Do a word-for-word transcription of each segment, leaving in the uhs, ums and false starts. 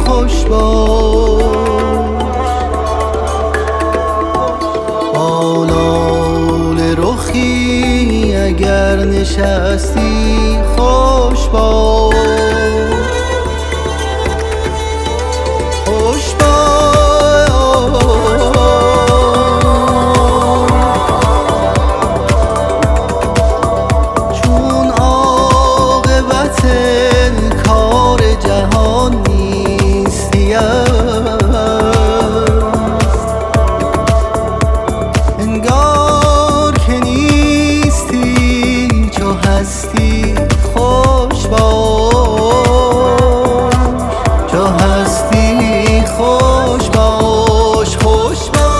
خوش باش. آلال رخی اگر نشستی خوش باش. خوش چون عاقبت کار جهان نیستی است، انگار که نیستی چو هستی خوش باش. چو هستی خوش باش. خوش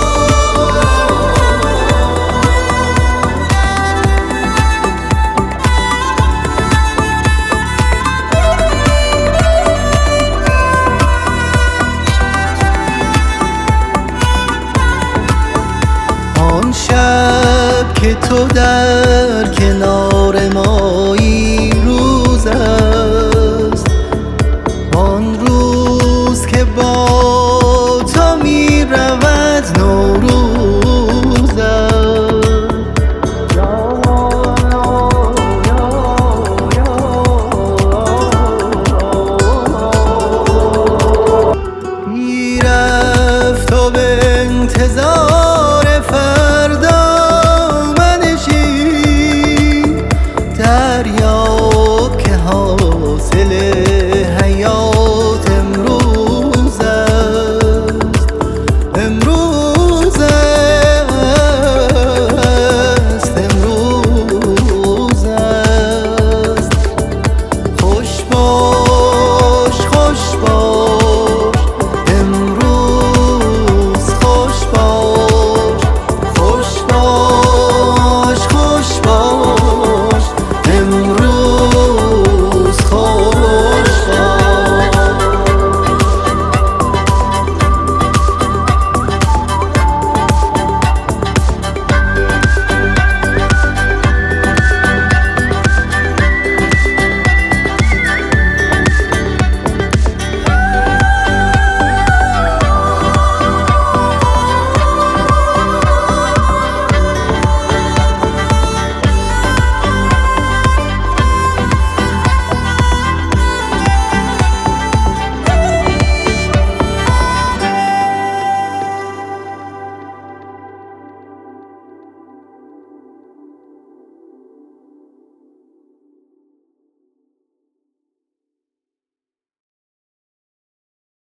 آن شب که تو در کنار مایی روز است، آن روز که با تو می رود نوروز است. می رفت و به انتظار